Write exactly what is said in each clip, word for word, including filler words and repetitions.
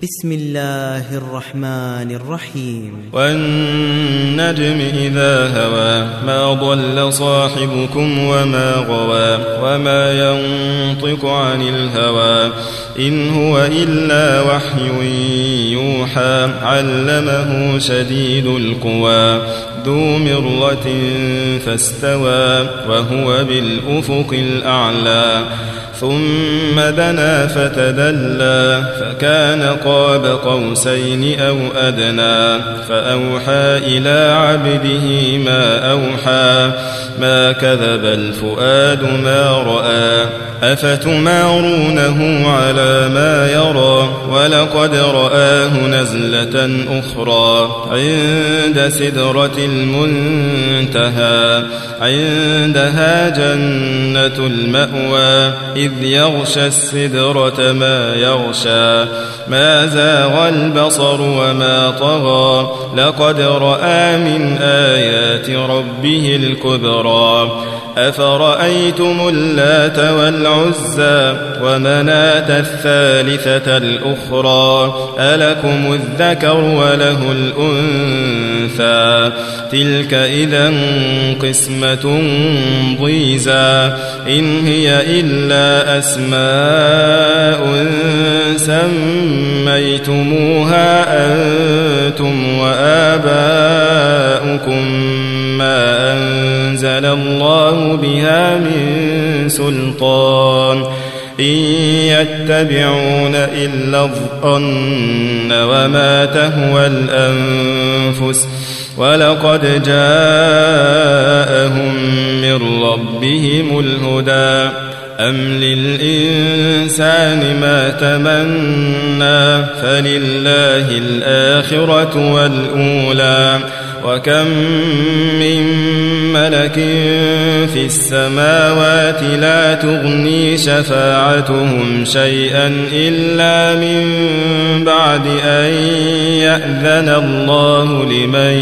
بسم الله الرحمن الرحيم والنجم إذا هوى ما ضل صاحبكم وما غوى وما ينطق عن الهوى إن هو إلا وحي يوحى علمه شديد القوى ذو مرة فاستوى وهو بالأفق الأعلى ثم دنا فتدلى فكان قاب قوسين أو أدنى فأوحى إلى عبده ما أوحى ما كذب الفؤاد ما رأى أفتمارونه على ما يرى ولقد رآه نزلة أخرى عند سدرة المنتهى عندها جنة المأوى إذ يغشى السدرة ما يغشى ما زاغ البصر وما طغى لقد رأى من آيات ربه الكبرى أفرأيتم اللات والعزى ومناة الثالثة الأخرى ألكم الذكر وله الأنثى تلك إذا قسمة ضيزى إن هي إلا أسماء سميتموها أنتم وآباؤكم ما أنزل الله بها من سلطان إن يتبعون إلا الظن وما تهوى الأنفس ولقد جاءهم من ربهم الهدى أم للإنسان ما تمنى فلله الآخرة والأولى وكم من ملك في السماوات لا تغني شفاعتهم شيئا إلا من بعد أن يأذن الله لمن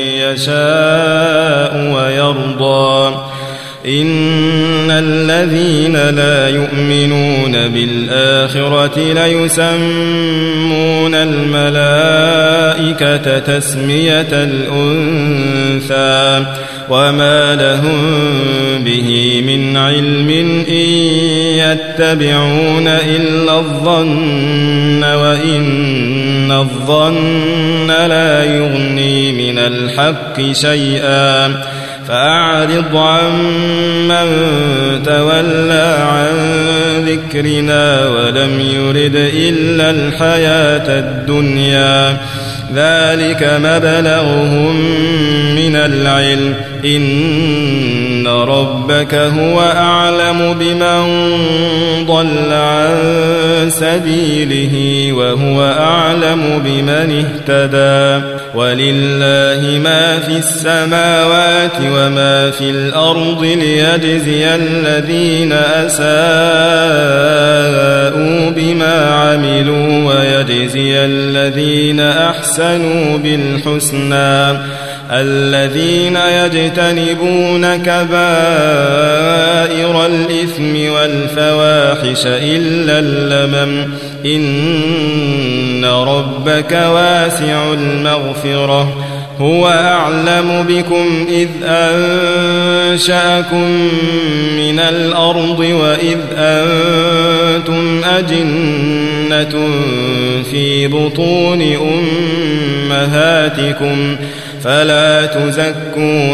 يشاء ويرضى إن الذين لا يؤمنون بالآخرة ليسمون الملائكة تسمية الأنثى وما لهم به من علم إن يتبعون إلا الظن وإن الظن لا يغني من الحق شيئا فأعرض عن من تولى عن ذكرنا ولم يرد إلا الحياة الدنيا ذلك مبلغهم من العلم إن ربك هو أعلم بمن ضل عن سبيله وهو أعلم بمن اهتدى ولله ما في السماوات وما في الأرض ليجزي الذين أساءوا بما عملوا ويجزي الذين أحسنوا بالحسنى الذين يجتنبون كبائر الإثم والفواحش إلا اللمم إن ربك واسع المغفرة هو أعلم بكم إذ أنشأكم من الأرض وإذ أنتم أجنة في بطون أمهاتكم فلا تزكوا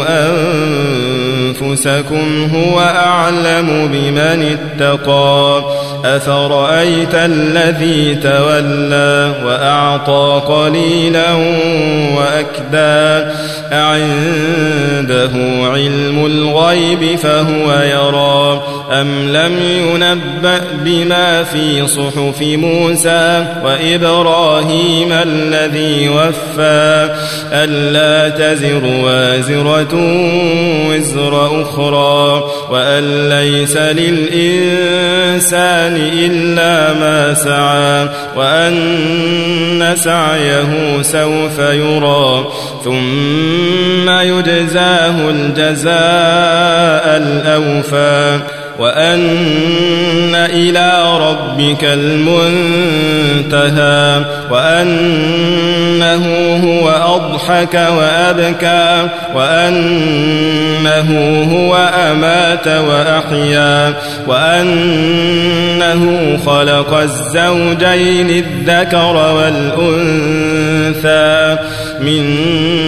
أنفسكم هو أعلم بمن اتقى أفرأيت الذي تولى وأعطى قليلا وأكدى أعنده علم الغيب فهو يرى أم لم ينبأ بما في صحف موسى وإبراهيم الذي وفى ألا تزر وازرة وزر أخرى وأن ليس للإنسان إلا ما سعى وأن سعيه سوف يرى ثم يجزاه الجزاء الأوفى وأن إلى ربك المنتهى وأنه هو أضحك وأبكى وأنه هو أمات وأحيا وأنه خلق الزوجين الذكر والأنثى من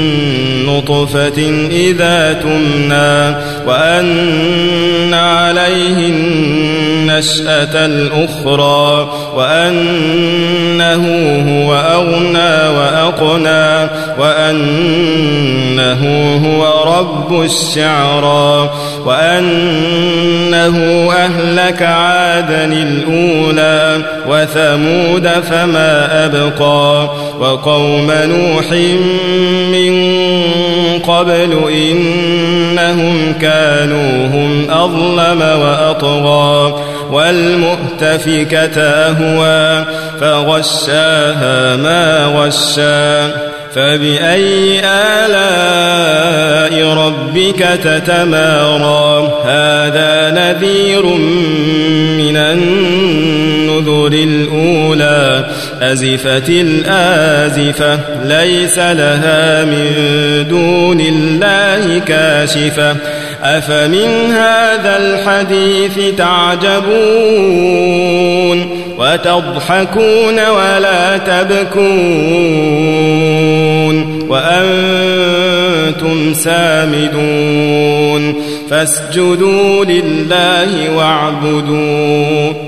نطفة إذا تمنى وأن عليه النشأة الأخرى وأنه هو أغنى وأقنى وأنه هو رب الشعرى وأنه أهلك عادا الأولى وثمود فما أبقى وقوم نوح من قبل إنهم كانوا هم أظلم وأطغى والمؤتفكة أهوى فغشاها ما غشى فبأي آلاء ربك تتمارى هذا نذير من النذر الأولى أزفت الآزفة ليس لها من دون الله كاشفة أفمن هذا الحديث تعجبون وتضحكون ولا تبكون وأنتم سامدون فاسجدوا لله واعبدوا